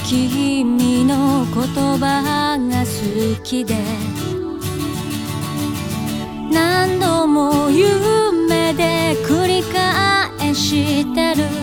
君の言葉が好きで何度も夢で繰り返してる。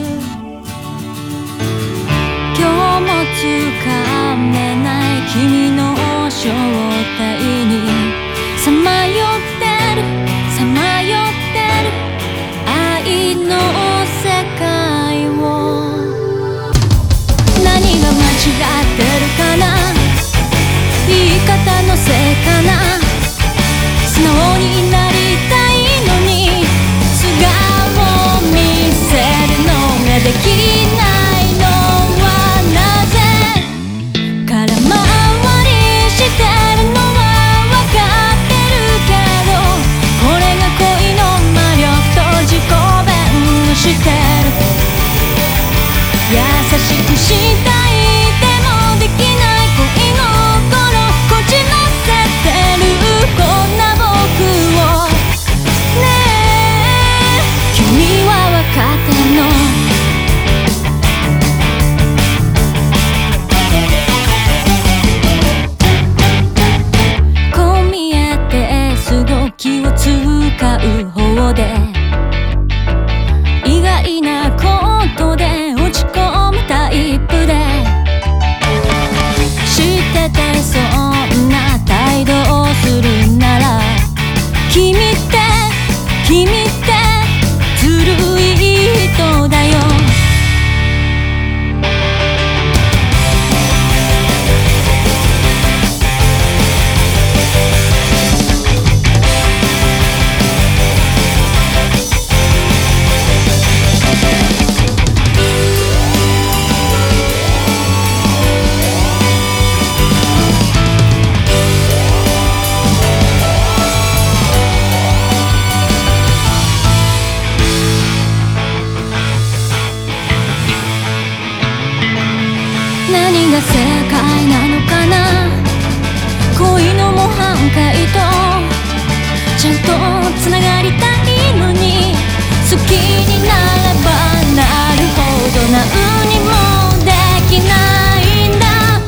今日もつかめない君の正体にさまよってるさまよってる愛の世界を。何が間違ってるかな、言い方のせいかな。素直になりたいのに素顔を見せるのができないのはなぜ。空回りしてるのは分かってるけど、これが恋の魔力と自己弁護してる。優しくしたいでもできない恋の頃こじらせてるこんな僕を。ねえ君は分かってんの。こう見えてすごく気を使う方で意外なことで落ち込むタイプで、知っててそんな態度をするなら君ってずるい人だよ。何が正解なのかな、恋の模範解とちゃんとつながりたいのに好きになればなるほど何にもできないんだ。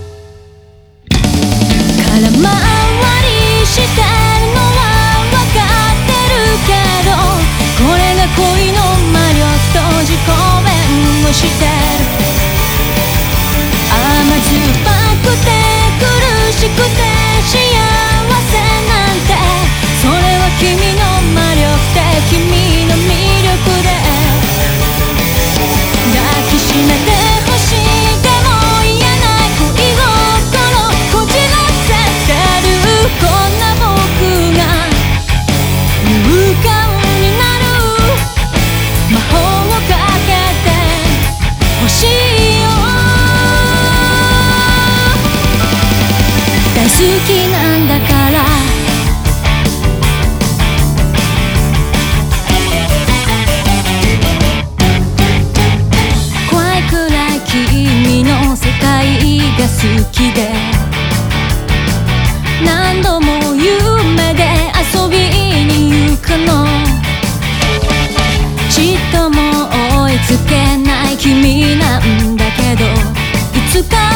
空回りしてるのは分かってるけど、これが恋の魔力と自己弁護してる。甘酸っぱくて苦しくて幸せなんて、それは君の魔力で君の魅力で抱きしめてほしい。でも言えない恋心こじらせてるこんな僕が勇敢になる魔法をかけてほしいよ。大好きなんだから怖いくらい君の世界が好きで何度も夢で遊びに行くの。ちっとも追いつけない君なんだけど、いつか